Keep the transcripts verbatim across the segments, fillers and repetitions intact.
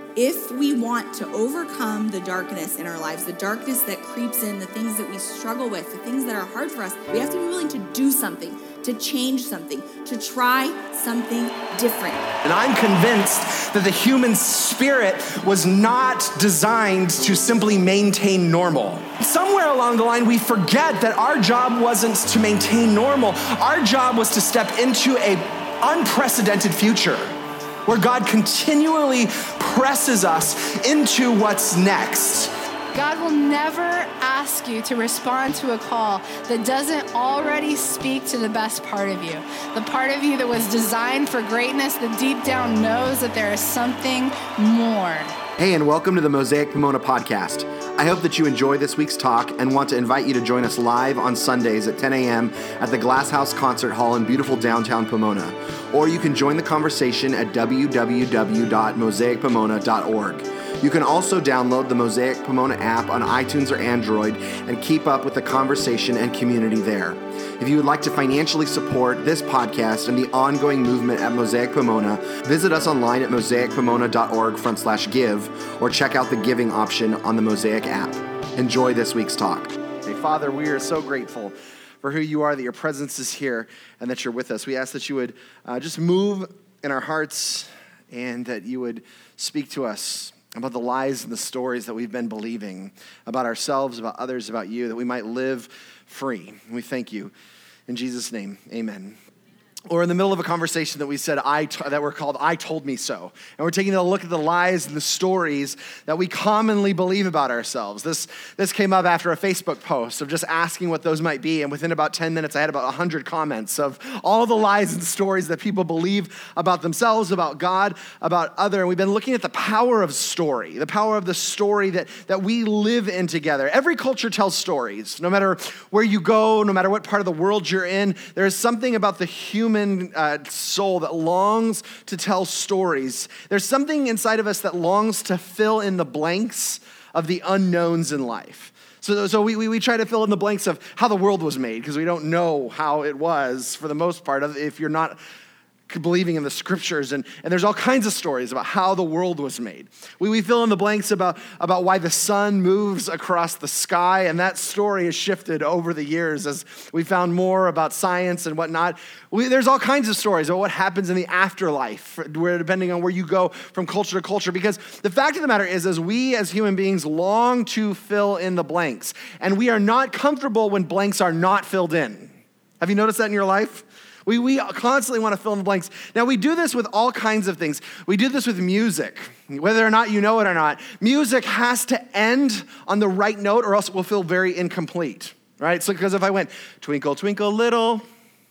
if we want to overcome the darkness in our lives, the darkness that creeps in, the things that we struggle with, the things that are hard for us, we have to be willing to do something, to change something, to try something different. And I'm convinced that the human spirit was not designed to simply maintain normal. Somewhere along the line, we forget that our job wasn't to maintain normal. Our job was to step into an unprecedented future where God continually presses us into what's next. God will never ask you to respond to a call that doesn't already speak to the best part of you. The part of you that was designed for greatness, that deep down knows that there is something more. Hey, and welcome to the Mosaic Pomona podcast. I hope that you enjoy this week's talk and want to invite you to join us live on Sundays at ten a.m. at the Glass House Concert Hall in beautiful downtown Pomona. Or you can join the conversation at w w w dot mosaic pomona dot org. You can also download the Mosaic Pomona app on iTunes or Android and keep up with the conversation and community there. If you would like to financially support this podcast and the ongoing movement at Mosaic Pomona, visit us online at mosaic pomona dot org front slash give or check out the giving option on the Mosaic app. Enjoy this week's talk. Hey, Father, we are so grateful for who you are, that your presence is here and that you're with us. We ask that you would uh, just move in our hearts and that you would speak to us about the lies and the stories that we've been believing about ourselves, about others, about you, that we might live free. And we thank you. In Jesus' name, amen. Or in the middle of a conversation that we said, I t- that we're called I Told Me So. And we're taking a look at the lies and the stories that we commonly believe about ourselves. This, this came up after a Facebook post of just asking what those might be. And within about ten minutes, I had about one hundred comments of all the lies and stories that people believe about themselves, about God, about other. And we've been looking at the power of story, the power of the story that, that we live in together. Every culture tells stories. No matter where you go, no matter what part of the world you're in, there is something about the human Human uh, soul that longs to tell stories. There's something inside of us that longs to fill in the blanks of the unknowns in life. So, so we, we, we try to fill in the blanks of how the world was made because we don't know how it was for the most part of if you're not believing in the scriptures, and, and there's all kinds of stories about how the world was made. We, we fill in the blanks about, about why the sun moves across the sky, and that story has shifted over the years as we found more about science and whatnot. We, there's all kinds of stories about what happens in the afterlife, where depending on where you go from culture to culture, because the fact of the matter is, is we as human beings long to fill in the blanks, and we are not comfortable when blanks are not filled in. Have you noticed that in your life? We, we constantly want to fill in the blanks. Now, we do this with all kinds of things. We do this with music, whether or not you know it or not. Music has to end on the right note or else it will feel very incomplete, right? So, because if I went, twinkle, twinkle, little,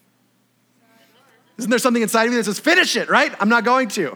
isn't there something inside of you that says, finish it, right? I'm not going to.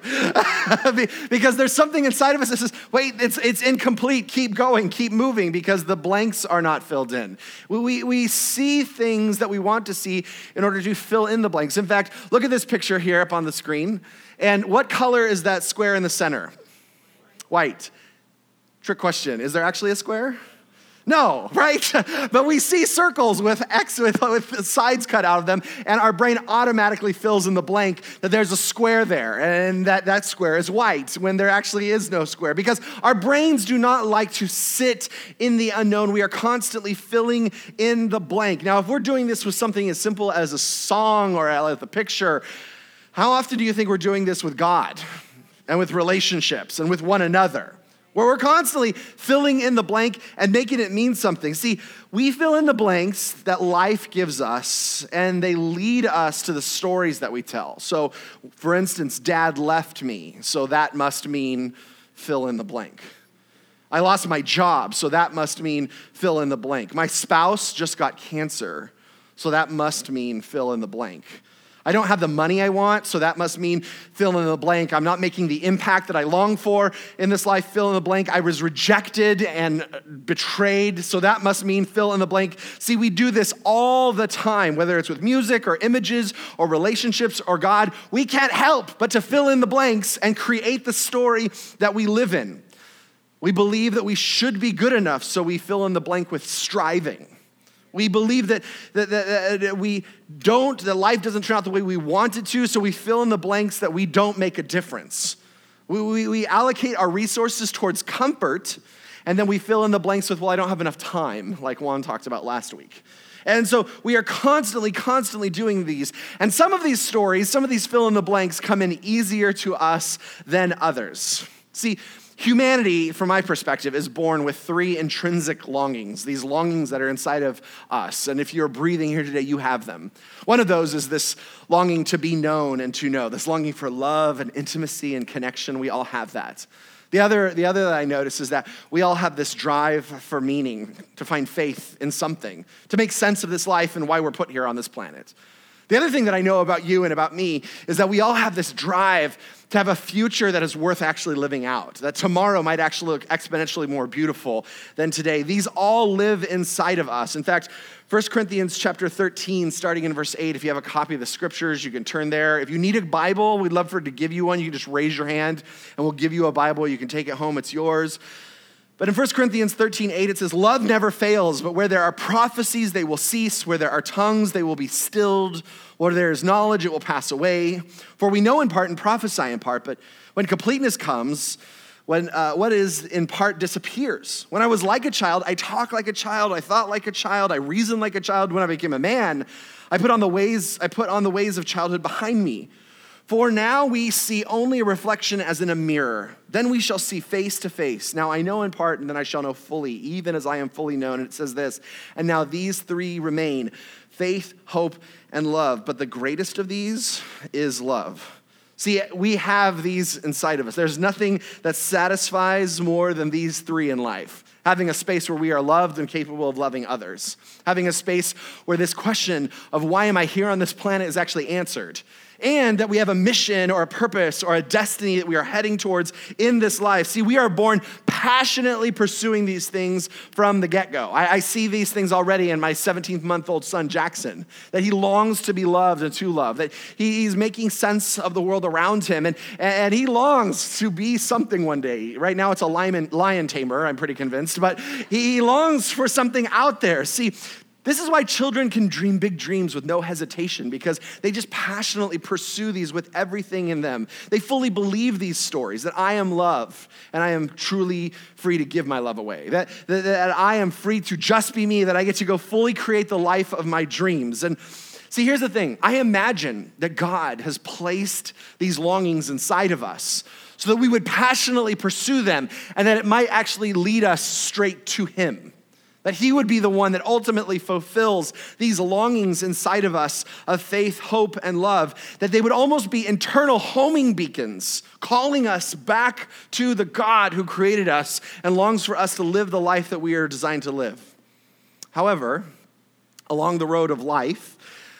Because there's something inside of us that says, wait, it's it's incomplete. Keep going, keep moving, because the blanks are not filled in. We, we, we see things that we want to see in order to fill in the blanks. In fact, look at this picture here up on the screen. And what color is that square in the center? White. Trick question. Is there actually a square? No, right? But we see circles with X with, with sides cut out of them, and our brain automatically fills in the blank that there's a square there, and that, that square is white when there actually is no square, because our brains do not like to sit in the unknown. We are constantly filling in the blank. Now, if we're doing this with something as simple as a song or a picture, how often do you think we're doing this with God and with relationships and with one another? Where we're constantly filling in the blank and making it mean something. See, we fill in the blanks that life gives us, and they lead us to the stories that we tell. So, for instance, Dad left me, so that must mean fill in the blank. I lost my job, so that must mean fill in the blank. My spouse just got cancer, so that must mean fill in the blank. I don't have the money I want, so that must mean fill in the blank. I'm not making the impact that I long for in this life, fill in the blank. I was rejected and betrayed, so that must mean fill in the blank. See, we do this all the time, whether it's with music or images or relationships or God. We can't help but to fill in the blanks and create the story that we live in. We believe that we should be good enough, so we fill in the blank with striving. We believe that, that, that, that we don't, that life doesn't turn out the way we want it to, so we fill in the blanks that we don't make a difference. We, we, we allocate our resources towards comfort, and then we fill in the blanks with, well, I don't have enough time, like Juan talked about last week. And so we are constantly, constantly doing these. And some of these stories, some of these fill in the blanks come in easier to us than others. See, humanity, from my perspective, is born with three intrinsic longings, these longings that are inside of us. And if you're breathing here today, you have them. One of those is this longing to be known and to know, this longing for love and intimacy and connection. We all have that. The other, the other that I notice is that we all have this drive for meaning, to find faith in something, to make sense of this life and why we're put here on this planet. The other thing that I know about you and about me is that we all have this drive to have a future that is worth actually living out, that tomorrow might actually look exponentially more beautiful than today. These all live inside of us. In fact, First Corinthians chapter thirteen, starting in verse eight, if you have a copy of the scriptures, you can turn there. If you need a Bible, we'd love for to give you one. You can just raise your hand and we'll give you a Bible. You can take it home, it's yours. But in First Corinthians thirteen, eight, it says, love never fails, but where there are prophecies, they will cease. Where there are tongues, they will be stilled. Where there is knowledge, it will pass away. For we know in part and prophesy in part, but when completeness comes, when uh, what is in part disappears. When I was like a child, I talked like a child, I thought like a child, I reasoned like a child. When I became a man, I put on the ways, I put on the ways of childhood behind me. For now we see only a reflection as in a mirror. Then we shall see face to face. Now I know in part, and then I shall know fully, even as I am fully known. And it says this, and now these three remain, faith, hope, and love. But the greatest of these is love. See, we have these inside of us. There's nothing that satisfies more than these three in life. Having a space where we are loved and capable of loving others. Having a space where this question of why am I here on this planet is actually answered. And that we have a mission or a purpose or a destiny that we are heading towards in this life. See, we are born passionately pursuing these things from the get-go. I, I see these things already in my seventeenth-month-old son, Jackson, that he longs to be loved and to love, that he, he's making sense of the world around him, and, and he longs to be something one day. Right now it's a lion, lion tamer, I'm pretty convinced, but he longs for something out there. See, this is why children can dream big dreams with no hesitation, because they just passionately pursue these with everything in them. They fully believe these stories, that I am love and I am truly free to give my love away, that, that, that I am free to just be me, that I get to go fully create the life of my dreams. And see, here's the thing. I imagine that God has placed these longings inside of us so that we would passionately pursue them and that it might actually lead us straight to him. That he would be the one that ultimately fulfills these longings inside of us of faith, hope, and love. That they would almost be internal homing beacons, calling us back to the God who created us and longs for us to live the life that we are designed to live. However, along the road of life,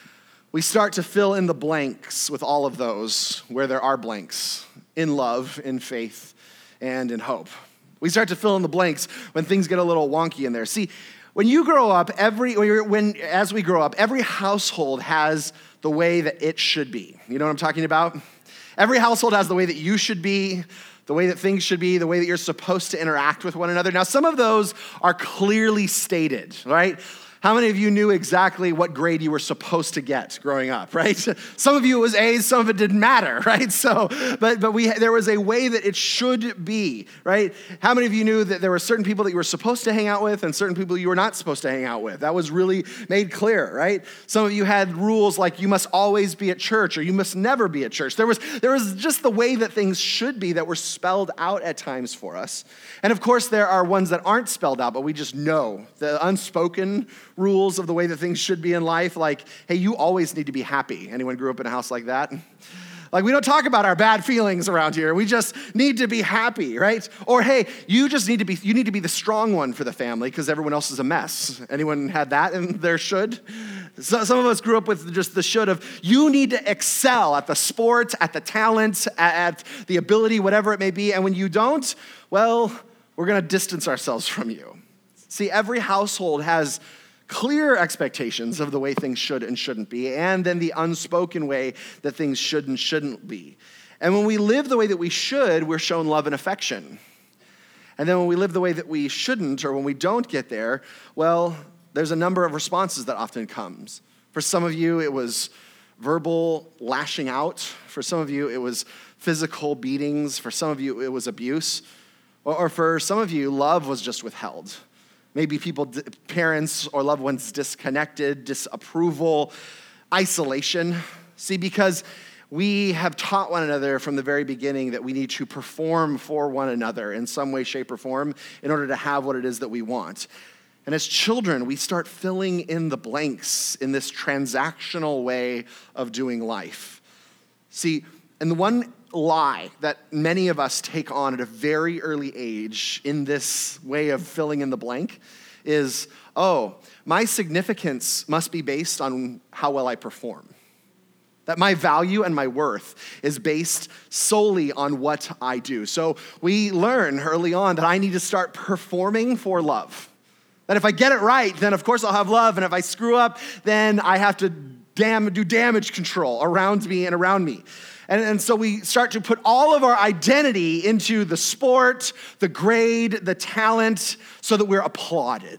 we start to fill in the blanks with all of those where there are blanks, in love, in faith, and in hope. We start to fill in the blanks when things get a little wonky in there. See, when you grow up, every when as we grow up, every household has the way that it should be. You know what I'm talking about? Every household has the way that you should be, the way that things should be, the way that you're supposed to interact with one another. Now, some of those are clearly stated, right? How many of you knew exactly what grade you were supposed to get growing up, right? Some of you it was A's, some of it didn't matter, right? So, but but we there was a way that it should be, right? How many of you knew that there were certain people that you were supposed to hang out with and certain people you were not supposed to hang out with? That was really made clear, right? Some of you had rules like you must always be at church or you must never be at church. There was there was just the way that things should be that were spelled out at times for us. And of course, there are ones that aren't spelled out, but we just know the unspoken rules of the way that things should be in life, like, hey, you always need to be happy. Anyone grew up in a house like that? Like, we don't talk about our bad feelings around here. We just need to be happy, right? Or, hey, you just need to be, you need to be the strong one for the family because everyone else is a mess. Anyone had that in their should? So, some of us grew up with just the should of, you need to excel at the sport, at the talent, at, at the ability, whatever it may be. And when you don't, well, we're going to distance ourselves from you. See, every household has clear expectations of the way things should and shouldn't be, and then the unspoken way that things should and shouldn't be. And when we live the way that we should, we're shown love and affection. And then when we live the way that we shouldn't, or when we don't get there, well, there's a number of responses that often comes. For some of you, it was verbal lashing out. For some of you, it was physical beatings. For some of you, it was abuse. Or, or for some of you, love was just withheld. Maybe people, parents or loved ones disconnected, disapproval, isolation. See, because we have taught one another from the very beginning that we need to perform for one another in some way, shape, or form in order to have what it is that we want. And as children, we start filling in the blanks in this transactional way of doing life. See, and the one lie that many of us take on at a very early age in this way of filling in the blank is, oh, my significance must be based on how well I perform. That my value and my worth is based solely on what I do. So we learn early on that I need to start performing for love. That if I get it right, then of course I'll have love. And if I screw up, then I have to dam- do damage control around me and around me. And, and so we start to put all of our identity into the sport, the grade, the talent, so that we're applauded.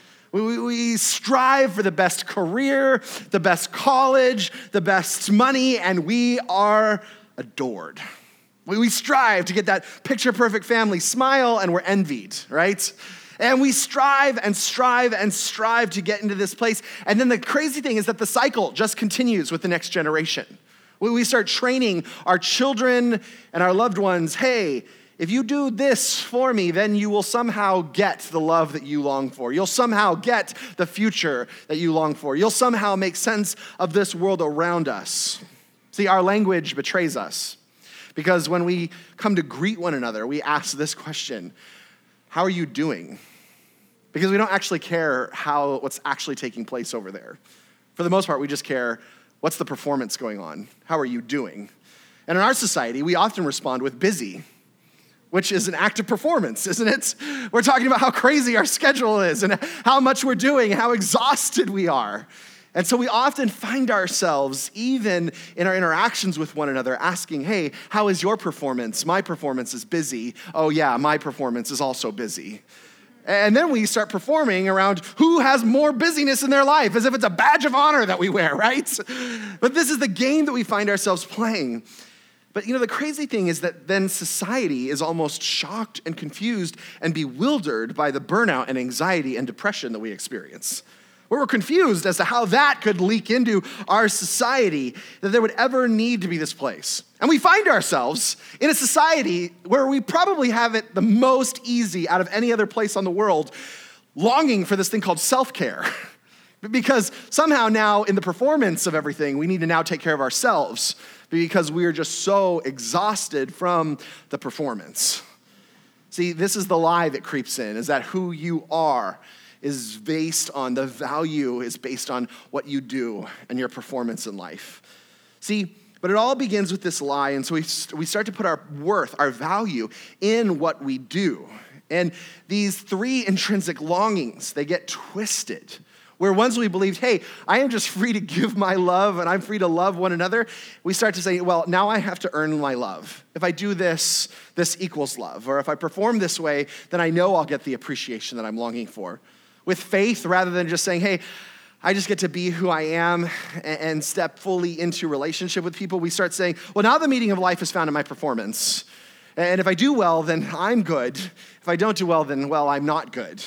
We, we strive for the best career, the best college, the best money, and we are adored. We, we strive to get that picture-perfect family smile, and we're envied, right? And we strive and strive and strive to get into this place. And then the crazy thing is that the cycle just continues with the next generation. We start training our children and our loved ones, hey, if you do this for me, then you will somehow get the love that you long for. You'll somehow get the future that you long for. You'll somehow make sense of this world around us. See, our language betrays us because when we come to greet one another, we ask this question, how are you doing? Because we don't actually care how what's actually taking place over there. For the most part, we just care, what's the performance going on? How are you doing? And in our society, we often respond with busy, which is an act of performance, isn't it? We're talking about how crazy our schedule is and how much we're doing, how exhausted we are. And so we often find ourselves, even in our interactions with one another, asking, hey, how is your performance? My performance is busy. Oh yeah, my performance is also busy. And then we start performing around who has more busyness in their life, as if it's a badge of honor that we wear, right? But this is the game that we find ourselves playing. But you know, the crazy thing is that then society is almost shocked and confused and bewildered by the burnout and anxiety and depression that we experience. We're confused as to how that could leak into our society, that there would ever need to be this place. And we find ourselves in a society where we probably have it the most easy out of any other place on the world, longing for this thing called self-care. Because somehow now in the performance of everything, we need to now take care of ourselves because we are just so exhausted from the performance. See, this is the lie that creeps in, is that who you are is based on, the value is based on what you do and your performance in life. See, but it all begins with this lie, and so we, we start to put our worth, our value in what we do. And these three intrinsic longings, they get twisted. Where once we believed, hey, I am just free to give my love and I'm free to love one another, we start to say, well, now I have to earn my love. If I do this, this equals love. Or if I perform this way, then I know I'll get the appreciation that I'm longing for. With faith, rather than just saying, hey, I just get to be who I am and step fully into relationship with people, we start saying, well, now the meaning of life is found in my performance. And if I do well, then I'm good. If I don't do well, then, well, I'm not good.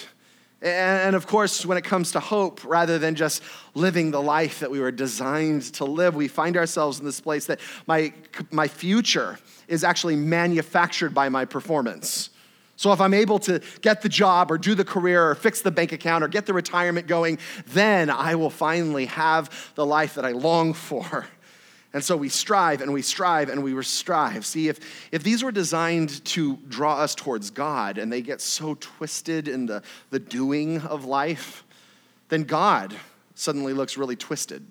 And of course, when it comes to hope, rather than just living the life that we were designed to live, we find ourselves in this place that my, my future is actually manufactured by my performance. So if I'm able to get the job or do the career or fix the bank account or get the retirement going, then I will finally have the life that I long for. And so we strive and we strive and we strive. See, if, if these were designed to draw us towards God and they get so twisted in the, the doing of life, then God suddenly looks really twisted.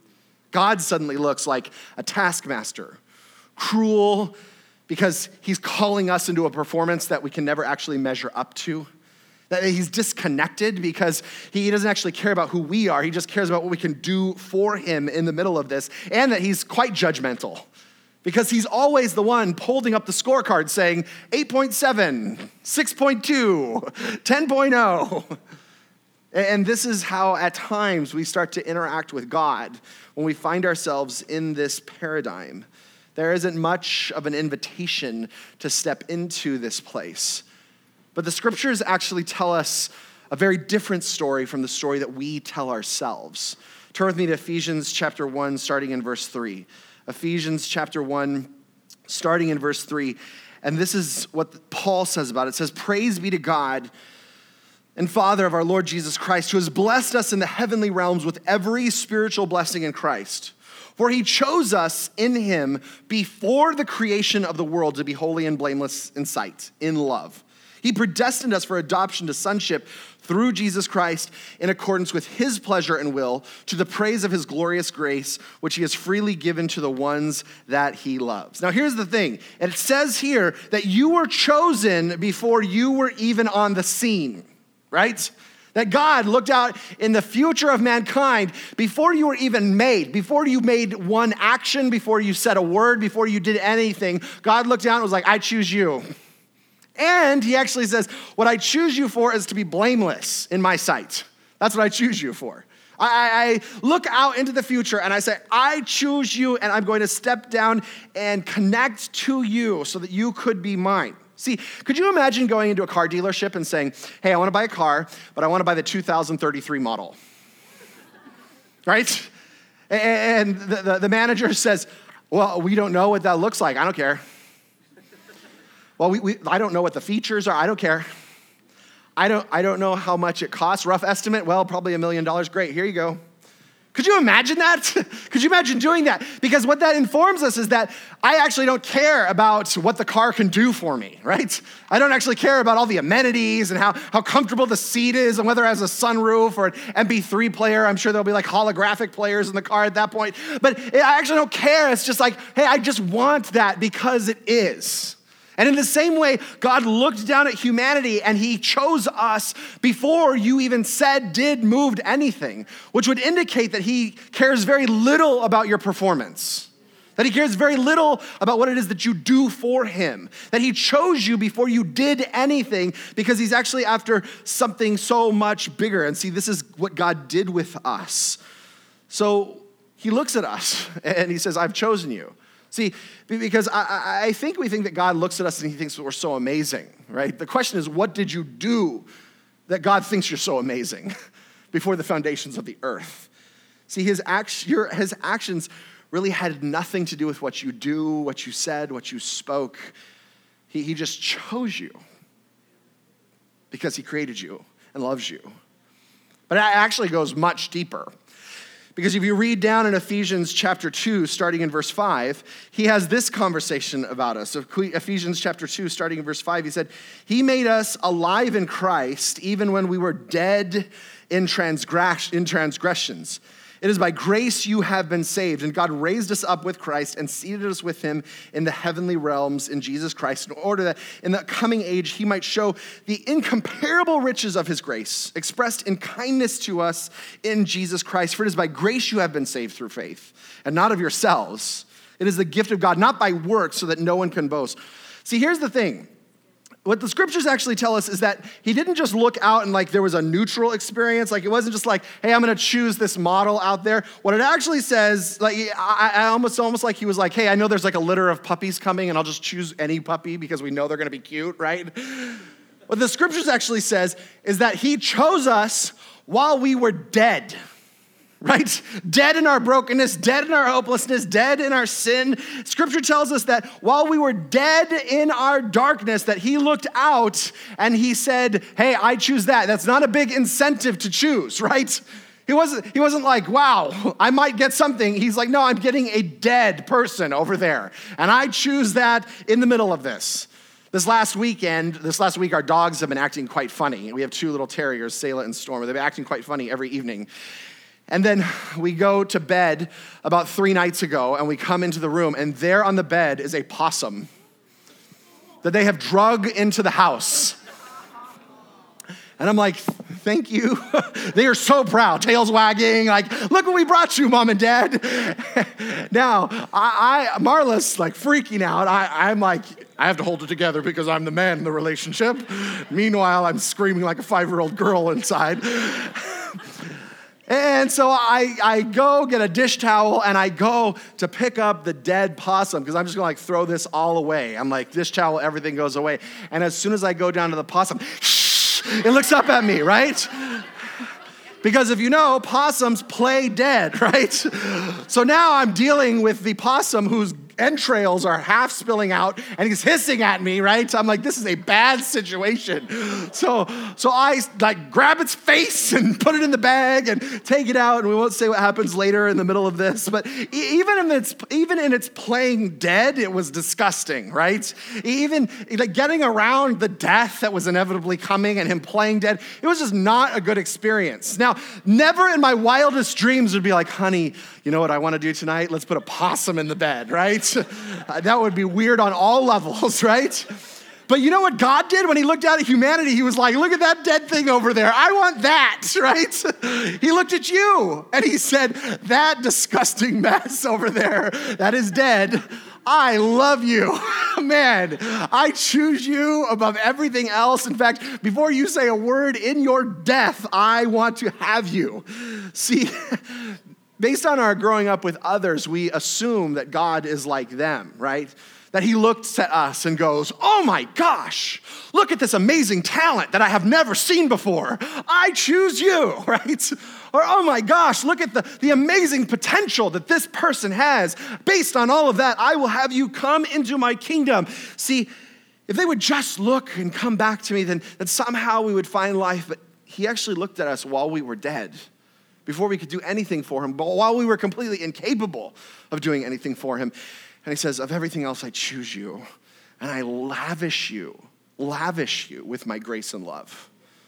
God suddenly looks like a taskmaster, cruel, because he's calling us into a performance that we can never actually measure up to. That he's disconnected because he doesn't actually care about who we are. He just cares about what we can do for him in the middle of this. And that he's quite judgmental because he's always the one holding up the scorecard saying eight point seven, six point two, ten point oh. And this is how at times we start to interact with God when we find ourselves in this paradigm. There isn't much of an invitation to step into this place. But the scriptures actually tell us a very different story from the story that we tell ourselves. Turn with me to Ephesians chapter one, starting in verse three. Ephesians chapter one, starting in verse three. And this is what Paul says about it. It says, "Praise be to God and Father of our Lord Jesus Christ, who has blessed us in the heavenly realms with every spiritual blessing in Christ. For he chose us in him before the creation of the world to be holy and blameless in sight, in love. He predestined us for adoption to sonship through Jesus Christ in accordance with his pleasure and will, to the praise of his glorious grace, which he has freely given to the ones that he loves." Now here's the thing. It says here that you were chosen before you were even on the scene. Right? That God looked out in the future of mankind before you were even made, before you made one action, before you said a word, before you did anything. God looked down and was like, "I choose you." And he actually says, what I choose you for is to be blameless in my sight. That's what I choose you for. I, I look out into the future and I say, I choose you, and I'm going to step down and connect to you so that you could be mine. See, could you imagine going into a car dealership and saying, "Hey, I want to buy a car, but I want to buy the two thousand thirty-three model." Right? And the, the, the manager says, "Well, we don't know what that looks like. I don't care." Well, we, we, I don't know what the features are. I don't care. I don't, I don't know how much it costs. Rough estimate, well, probably a million dollars. Great, here you go. Could you imagine that? Could you imagine doing that? Because what that informs us is that I actually don't care about what the car can do for me, right? I don't actually care about all the amenities and how, how comfortable the seat is and whether it has a sunroof or an M P three player. I'm sure there'll be like holographic players in the car at that point. But I actually don't care. It's just like, hey, I just want that because it is. And in the same way, God looked down at humanity and he chose us before you even said, did, moved anything, which would indicate that he cares very little about your performance, that he cares very little about what it is that you do for him, that he chose you before you did anything because he's actually after something so much bigger. And see, this is what God did with us. So he looks at us and he says, I've chosen you. See, because I, I think we think that God looks at us and he thinks that we're so amazing, right? The question is, what did you do that God thinks you're so amazing before the foundations of the earth? See, his, act, your, his actions really had nothing to do with what you do, what you said, what you spoke. He, he just chose you because he created you and loves you. But it actually goes much deeper. Because if you read down in Ephesians chapter two, starting in verse five, he has this conversation about us. So Ephesians chapter two, starting in verse five, he said, he made us alive in Christ even when we were dead in transgressions. It is by grace you have been saved, and God raised us up with Christ and seated us with him in the heavenly realms in Jesus Christ, in order that in the coming age he might show the incomparable riches of his grace, expressed in kindness to us in Jesus Christ. For it is by grace you have been saved through faith, and not of yourselves. It is the gift of God, not by works, so that no one can boast. See, here's the thing. What the scriptures actually tell us is that he didn't just look out and like there was a neutral experience. Like it wasn't just like, hey, I'm going to choose this model out there. What it actually says, like I, I almost almost like he was like, hey, I know there's like a litter of puppies coming and I'll just choose any puppy because we know they're going to be cute, right? What the scriptures actually says is that he chose us while we were dead. Right? Dead in our brokenness, dead in our hopelessness, dead in our sin. Scripture tells us that while we were dead in our darkness, that he looked out and he said, hey, I choose that. That's not a big incentive to choose, right? He wasn't, he wasn't like, wow, I might get something. He's like, no, I'm getting a dead person over there. And I choose that in the middle of this. This last weekend, this last week, our dogs have been acting quite funny. We have two little terriers, Sayla and Storm. They've been acting quite funny every evening. And then we go to bed about three nights ago, and we come into the room, and there on the bed is a possum that they have drug into the house. And I'm like, thank you. They are so proud, tails wagging, like, look what we brought you, mom and dad. Now, I, I Marla's like freaking out. I, I'm like, I have to hold it together because I'm the man in the relationship. Meanwhile, I'm screaming like a five-year-old girl inside. And so I, I go get a dish towel and I go to pick up the dead possum because I'm just gonna like throw this all away. I'm like, dish towel, everything goes away. And as soon as I go down to the possum, shh, it looks up at me, right? Because if you know, possums play dead, right? So now I'm dealing with the possum whose entrails are half spilling out and he's hissing at me, right? I'm like, this is a bad situation. So so I like grab its face and put it in the bag and take it out, and we won't say what happens later in the middle of this, but even in its even in its playing dead, it was disgusting, right? Even like getting around the death that was inevitably coming and him playing dead, it was just not a good experience. Now, never in my wildest dreams would be like, honey, you know what I want to do tonight? Let's put a possum in the bed, right? That would be weird on all levels, right? But you know what God did when he looked out at humanity? He was like, look at that dead thing over there. I want that, right? He looked at you and he said, that disgusting mess over there that is dead, I love you. Man, I choose you above everything else. In fact, before you say a word in your death, I want to have you. See, based on our growing up with others, we assume that God is like them, right? That he looks at us and goes, oh my gosh, look at this amazing talent that I have never seen before. I choose you, right? Or, oh my gosh, look at the, the amazing potential that this person has. Based on all of that, I will have you come into my kingdom. See, if they would just look and come back to me, then, then somehow we would find life. But he actually looked at us while we were dead, before we could do anything for him, but while we were completely incapable of doing anything for him. And he says, of everything else, I choose you, and I lavish you, lavish you with my grace and love.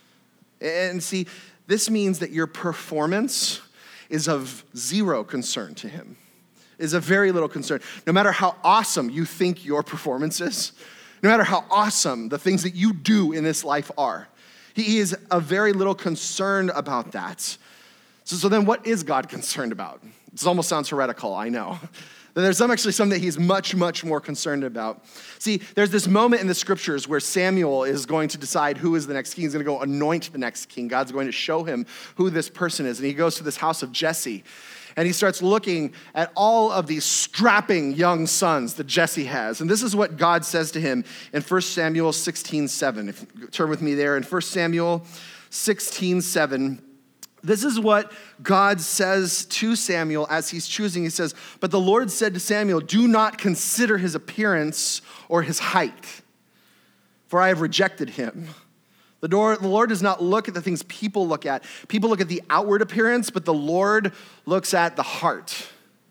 And see, this means that your performance is of zero concern to him, is of very little concern. No matter how awesome you think your performance is, no matter how awesome the things that you do in this life are, he is of very little concern about that. So, so then what is God concerned about? This almost sounds heretical, I know. There's some actually something that he's much, much more concerned about. See, there's this moment in the scriptures where Samuel is going to decide who is the next king. He's going to go anoint the next king. God's going to show him who this person is. And he goes to this house of Jesse, and he starts looking at all of these strapping young sons that Jesse has. And this is what God says to him in First Samuel sixteen seven. If you turn with me there in First Samuel sixteen seven. This is what God says to Samuel as he's choosing. He says, but the Lord said to Samuel, do not consider his appearance or his height, for I have rejected him. The Lord does not look at the things people look at. People look at the outward appearance, but the Lord looks at the heart.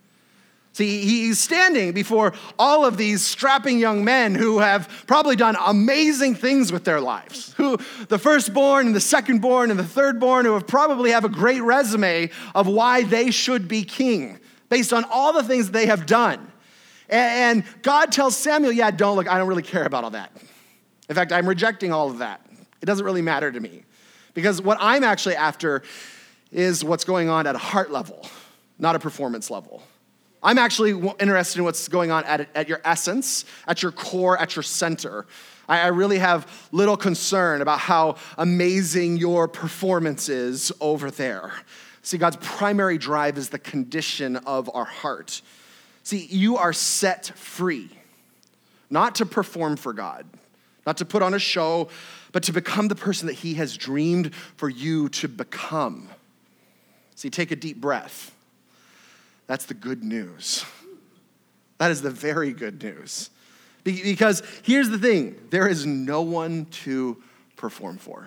See, he's standing before all of these strapping young men who have probably done amazing things with their lives. Who, the firstborn and the secondborn and the thirdborn, who have probably have a great resume of why they should be king based on all the things they have done. And God tells Samuel, yeah, don't look, I don't really care about all that. In fact, I'm rejecting all of that. It doesn't really matter to me. Because what I'm actually after is what's going on at a heart level, not a performance level. I'm actually interested in what's going on at, at your essence, at your core, at your center. I, I really have little concern about how amazing your performance is over there. See, God's primary drive is the condition of our heart. See, you are set free, not to perform for God, not to put on a show, but to become the person that he has dreamed for you to become. See, take a deep breath. That's the good news. That is the very good news. Because here's the thing, there is no one to perform for.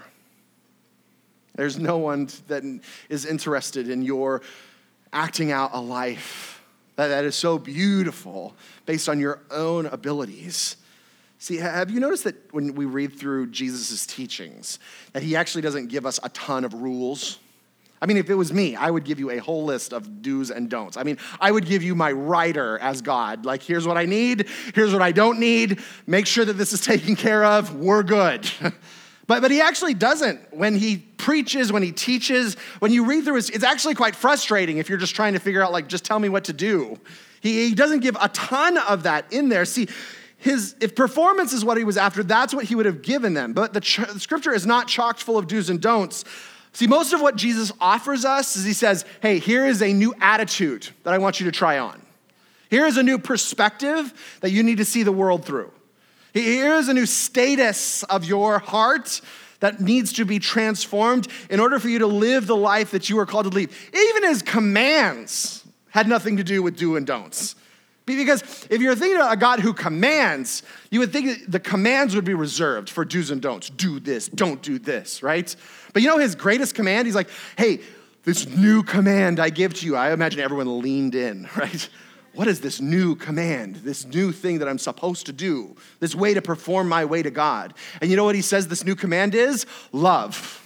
There's no one that is interested in your acting out a life that, that is so beautiful based on your own abilities. See, have you noticed that when we read through Jesus' teachings, that he actually doesn't give us a ton of rules? I mean, if it was me, I would give you a whole list of do's and don'ts. I mean, I would give you my rider as God. Like, here's what I need, here's what I don't need. Make sure that this is taken care of. We're good. But, but he actually doesn't. When he preaches, when he teaches, when you read through his, it's actually quite frustrating if you're just trying to figure out, like, just tell me what to do. He, he doesn't give a ton of that in there. See, his if performance is what he was after, that's what he would have given them. But the, ch- the scripture is not chock full of do's and don'ts. See, most of what Jesus offers us is he says, hey, here is a new attitude that I want you to try on. Here is a new perspective that you need to see the world through. Here's a new status of your heart that needs to be transformed in order for you to live the life that you are called to lead. Even his commands had nothing to do with do and don'ts. Because if you're thinking about a God who commands, you would think the commands would be reserved for do's and don'ts. Do this, don't do this, right? But you know his greatest command? He's like, hey, this new command I give to you. I imagine everyone leaned in, right? What is this new command, this new thing that I'm supposed to do, this way to perform my way to God? And you know what he says this new command is? Love.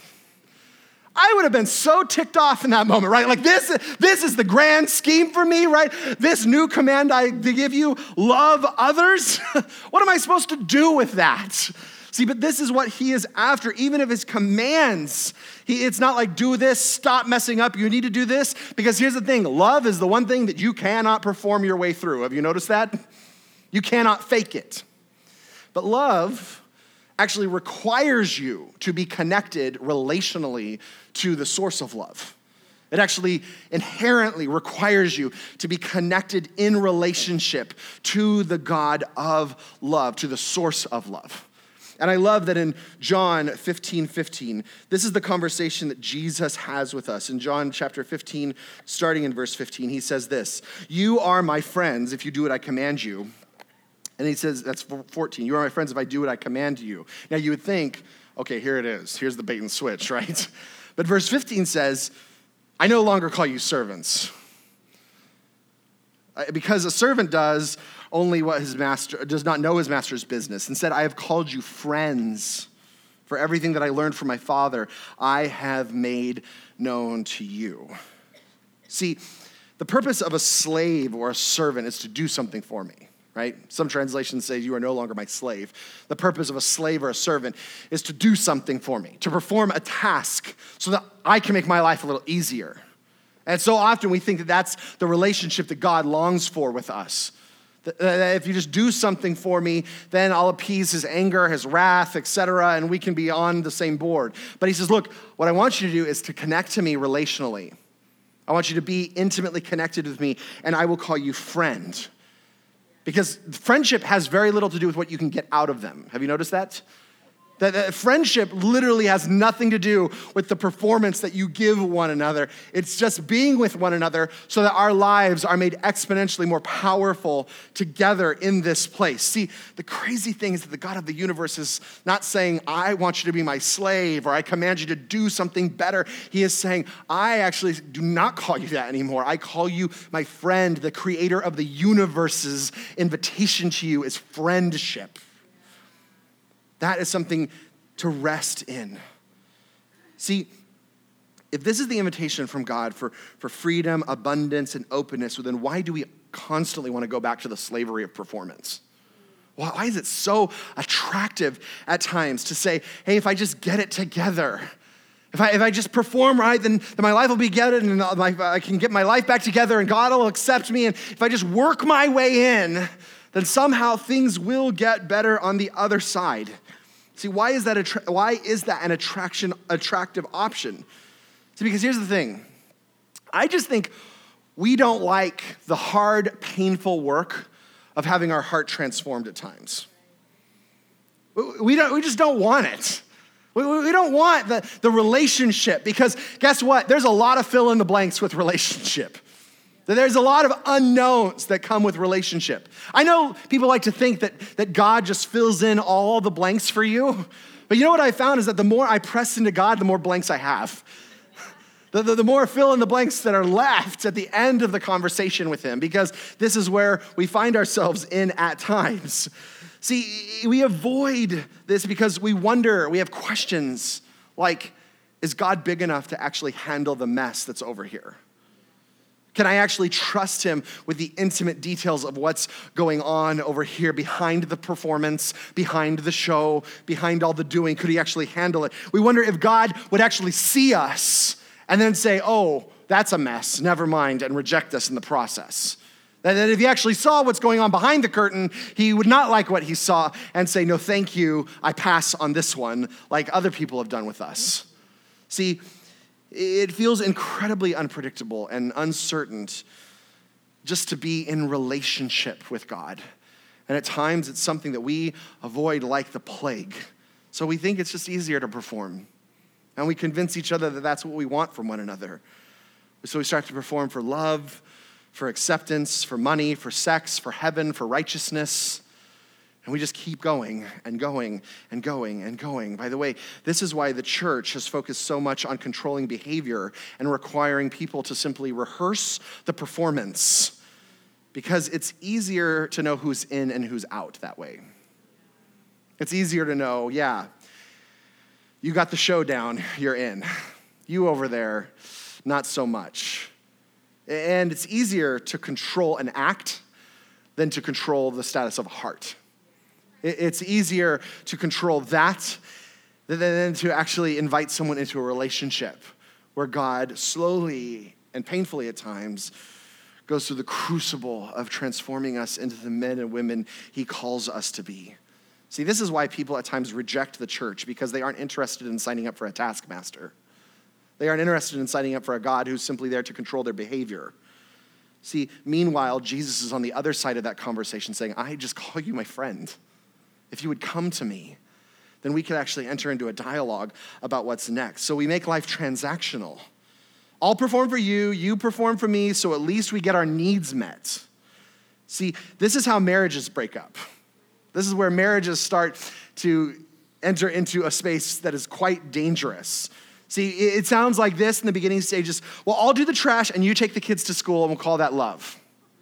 I would have been so ticked off in that moment, right? Like this, this is the grand scheme for me, right? This new command I give you, love others. What am I supposed to do with that? See, but this is what he is after. Even if his commands, he, it's not like do this, stop messing up, you need to do this. Because here's the thing, love is the one thing that you cannot perform your way through. Have you noticed that? You cannot fake it. But love actually requires you to be connected relationally to the source of love. It actually inherently requires you to be connected in relationship to the God of love, to the source of love. And I love that in John fifteen fifteen, this is the conversation that Jesus has with us. In John chapter fifteen, starting in verse fifteen, he says this, you are my friends if you do what I command you. And he says, that's fourteen, you are my friends if I do what I command you. Now you would think, okay, here it is. Here's the bait and switch, right? But verse fifteen says, I no longer call you servants. Because a servant does only what his master, does not know his master's business. Instead, I have called you friends. For everything that I learned from my Father, I have made known to you. See, the purpose of a slave or a servant is to do something for me, right? Some translations say you are no longer my slave. The purpose of a slave or a servant is to do something for me, to perform a task so that I can make my life a little easier. And so often we think that that's the relationship that God longs for with us. That if you just do something for me, then I'll appease his anger, his wrath, et cetera, and we can be on the same board. But he says, look, what I want you to do is to connect to me relationally. I want you to be intimately connected with me, and I will call you friend. Because friendship has very little to do with what you can get out of them. Have you noticed that? That, that friendship literally has nothing to do with the performance that you give one another. It's just being with one another so that our lives are made exponentially more powerful together in this place. See, the crazy thing is that the God of the universe is not saying, I want you to be my slave or I command you to do something better. He is saying, I actually do not call you that anymore. I call you my friend. The creator of the universe's invitation to you is friendship. That is something to rest in. See, if this is the invitation from God for, for freedom, abundance, and openness, well, then why do we constantly want to go back to the slavery of performance? Why, why is it so attractive at times to say, hey, if I just get it together, if I, if I just perform right, then, then my life will be good and my, I can get my life back together and God will accept me. And if I just work my way in, then somehow things will get better on the other side. See, why is that attra- why is that an attraction attractive option? See, because here's the thing. I just think we don't like the hard, painful work of having our heart transformed at times. We don't. We just don't want it. We, we don't want the, the relationship because guess what? There's a lot of fill in the blanks with relationship. There's a lot of unknowns that come with relationship. I know people like to think that, that God just fills in all the blanks for you. But you know what I found is that the more I press into God, the more blanks I have. The, the, the more fill in the blanks that are left at the end of the conversation with him, because this is where we find ourselves in at times. See, we avoid this because we wonder, we have questions like, is God big enough to actually handle the mess that's over here? Can I actually trust him with the intimate details of what's going on over here behind the performance, behind the show, behind all the doing? Could he actually handle it? We wonder if God would actually see us and then say, oh, that's a mess, never mind, and reject us in the process. That if he actually saw what's going on behind the curtain, he would not like what he saw and say, no, thank you, I pass on this one, like other people have done with us. See, it feels incredibly unpredictable and uncertain just to be in relationship with God. And at times, it's something that we avoid like the plague. So we think it's just easier to perform. And we convince each other that that's what we want from one another. So we start to perform for love, for acceptance, for money, for sex, for heaven, for righteousness. And we just keep going and going and going and going. By the way, this is why the church has focused so much on controlling behavior and requiring people to simply rehearse the performance, because it's easier to know who's in and who's out that way. It's easier to know, yeah, you got the show down, you're in. You over there, not so much. And it's easier to control an act than to control the status of a heart. It's easier to control that than to actually invite someone into a relationship where God slowly and painfully at times goes through the crucible of transforming us into the men and women he calls us to be. See, this is why people at times reject the church, because they aren't interested in signing up for a taskmaster. They aren't interested in signing up for a God who's simply there to control their behavior. See, meanwhile, Jesus is on the other side of that conversation saying, I just call you my friend. If you would come to me, then we could actually enter into a dialogue about what's next. So we make life transactional. I'll perform for you, you perform for me, so at least we get our needs met. See, this is how marriages break up. This is where marriages start to enter into a space that is quite dangerous. See, it sounds like this in the beginning stages. Well, I'll do the trash and you take the kids to school and we'll call that love,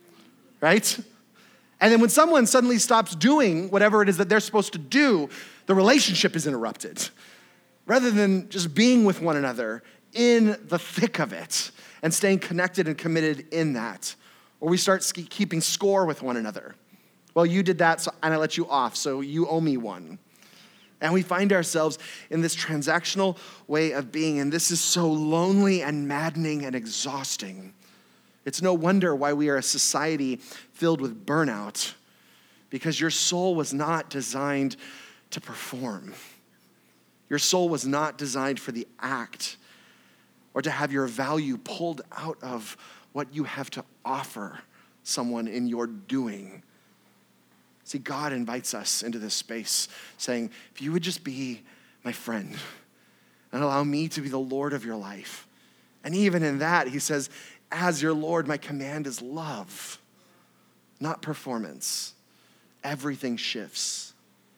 right? And then when someone suddenly stops doing whatever it is that they're supposed to do, the relationship is interrupted. Rather than just being with one another in the thick of it and staying connected and committed in that. Or we start keeping score with one another. Well, you did that so, and I let you off, so you owe me one. And we find ourselves in this transactional way of being, and this is so lonely and maddening and exhausting. It's no wonder why we are a society filled with burnout, because your soul was not designed to perform. Your soul was not designed for the act or to have your value pulled out of what you have to offer someone in your doing. See, God invites us into this space saying, if you would just be my friend and allow me to be the Lord of your life. And even in that, he says, as your Lord, my command is love, not performance. Everything shifts.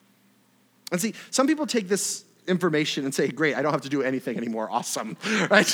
And see, some people take this information and say, great, I don't have to do anything anymore. Awesome, right?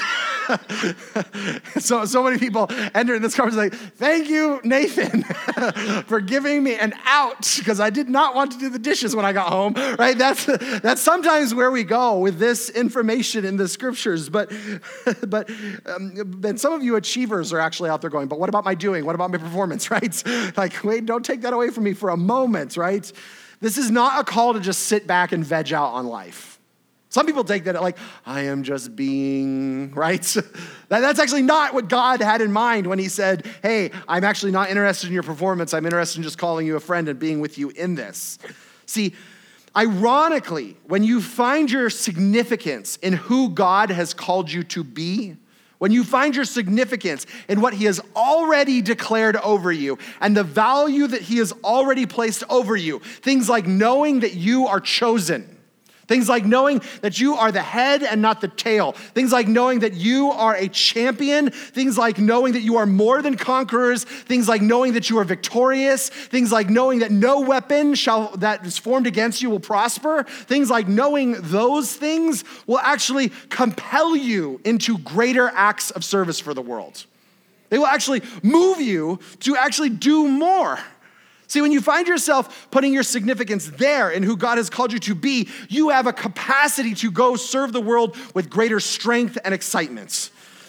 so so many people enter in this conversation like, thank you, Nathan, for giving me an out, because I did not want to do the dishes when I got home, right? That's that's sometimes where we go with this information in the scriptures. But but um, and some of you achievers are actually out there going, but what about my doing? What about my performance, right? Like, wait, don't take that away from me for a moment, right? This is not a call to just sit back and veg out on life. Some people take that like, I am just being, right? That's actually not what God had in mind when he said, hey, I'm actually not interested in your performance. I'm interested in just calling you a friend and being with you in this. See, ironically, when you find your significance in who God has called you to be, when you find your significance in what he has already declared over you and the value that he has already placed over you, things like knowing that you are chosen, things like knowing that you are the head and not the tail. Things like knowing that you are a champion. Things like knowing that you are more than conquerors. Things like knowing that you are victorious. Things like knowing that no weapon shall that is formed against you will prosper. Things like knowing those things will actually compel you into greater acts of service for the world. They will actually move you to actually do more. See, when you find yourself putting your significance there in who God has called you to be, you have a capacity to go serve the world with greater strength and excitement.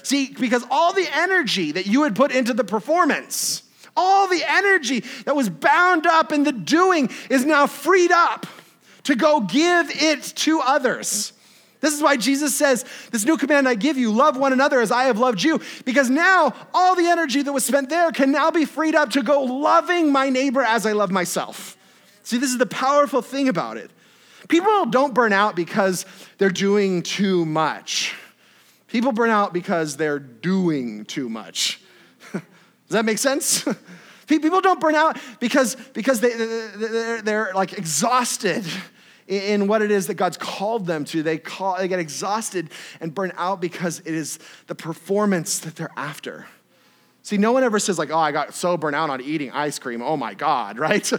See, because all the energy that you had put into the performance, all the energy that was bound up in the doing is now freed up to go give it to others. This is why Jesus says, this new command I give you, love one another as I have loved you. Because now all the energy that was spent there can now be freed up to go loving my neighbor as I love myself. See, this is the powerful thing about it. People don't burn out because they're doing too much. People burn out because they're doing too much. Does that make sense? People don't burn out because, because they, they're, they're like exhausted in what it is that God's called them to. They call, they get exhausted and burn out because it is the performance that they're after. See, no one ever says like, oh, I got so burnt out on eating ice cream. Oh my God, right?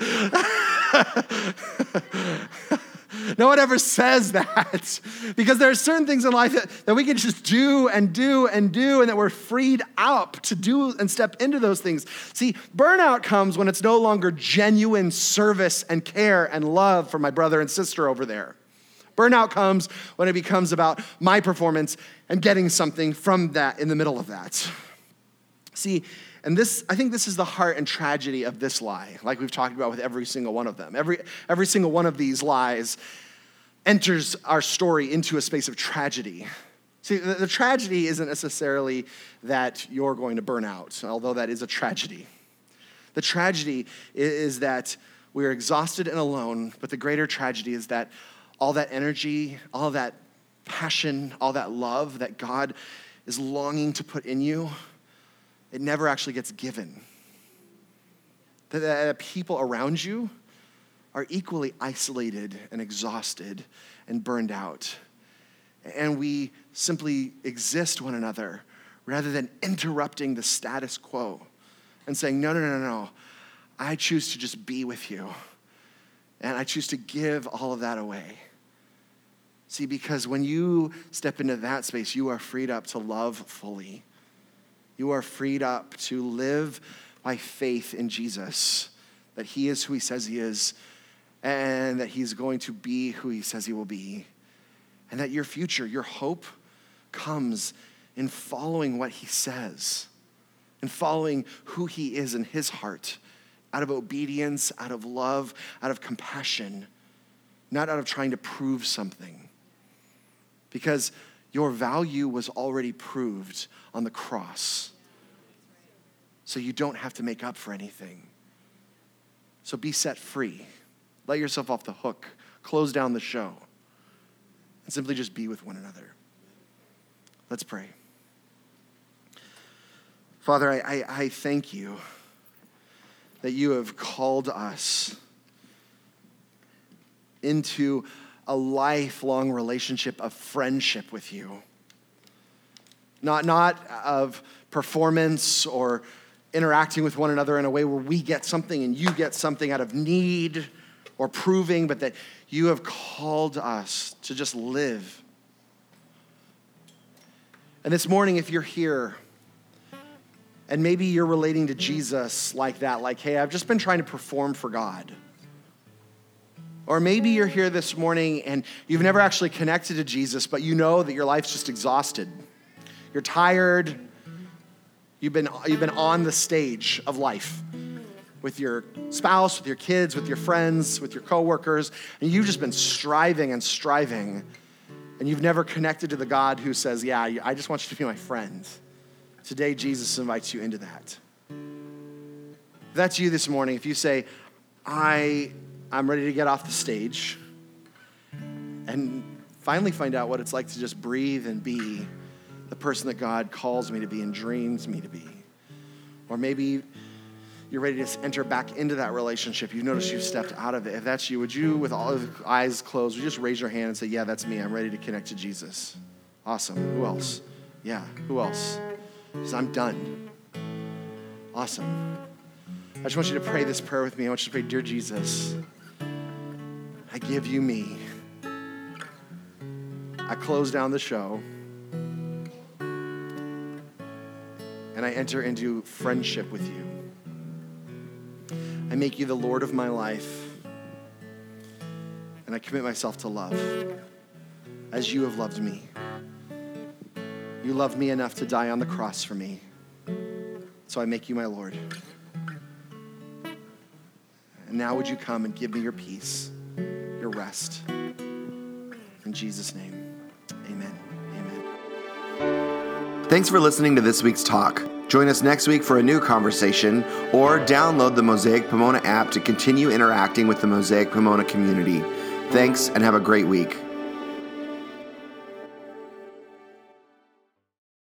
No one ever says that because there are certain things in life that, that we can just do and do and do and that we're freed up to do and step into those things. See, burnout comes when it's no longer genuine service and care and love for my brother and sister over there. Burnout comes when it becomes about my performance and getting something from that in the middle of that. See, and this, I think this is the heart and tragedy of this lie, like we've talked about with every single one of them. Every, every single one of these lies enters our story into a space of tragedy. See, the, the tragedy isn't necessarily that you're going to burn out, although that is a tragedy. The tragedy is, is that we're exhausted and alone, but the greater tragedy is that all that energy, all that passion, all that love that God is longing to put in you, it never actually gets given. The, the people around you are equally isolated and exhausted and burned out. And we simply exist one another rather than interrupting the status quo and saying, no, no, no, no, I choose to just be with you. And I choose to give all of that away. See, because when you step into that space, you are freed up to love fully. You are freed up to live by faith in Jesus, that he is who he says he is, and that he's going to be who he says he will be. And that your future, your hope, comes in following what he says, and following who he is in his heart, out of obedience, out of love, out of compassion, not out of trying to prove something. Because your value was already proved on the cross. So you don't have to make up for anything. So be set free. Let yourself off the hook. Close down the show. And simply just be with one another. Let's pray. Father, I, I, I thank you that you have called us into a lifelong relationship of friendship with you. Not, not of performance or interacting with one another in a way where we get something and you get something out of need or proving, but that you have called us to just live. And this morning, if you're here and maybe you're relating to Jesus like that, like, hey, I've just been trying to perform for God. Or maybe you're here this morning and you've never actually connected to Jesus, but you know that your life's just exhausted. You're tired. You've been, you've been on the stage of life with your spouse, with your kids, with your friends, with your coworkers, and you've just been striving and striving, and you've never connected to the God who says, yeah, I just want you to be my friend. Today, Jesus invites you into that. If that's you this morning, if you say, I... I'm ready to get off the stage and finally find out what it's like to just breathe and be the person that God calls me to be and dreams me to be. Or maybe you're ready to enter back into that relationship. You've noticed you've stepped out of it. If that's you, would you, with all of your eyes closed, would you just raise your hand and say, yeah, that's me. I'm ready to connect to Jesus. Awesome. Who else? Yeah, who else? Because I'm done. Awesome. I just want you to pray this prayer with me. I want you to pray, dear Jesus, I give you me. I close down the show. And I enter into friendship with you. I make you the Lord of my life. And I commit myself to love as you have loved me. You love me enough to die on the cross for me. So I make you my Lord. And now would you come and give me your peace, your rest. In Jesus' name, amen. Amen. Thanks for listening to this week's talk. Join us next week for a new conversation, or download the Mosaic Pomona app to continue interacting with the Mosaic Pomona community. Thanks, and have a great week.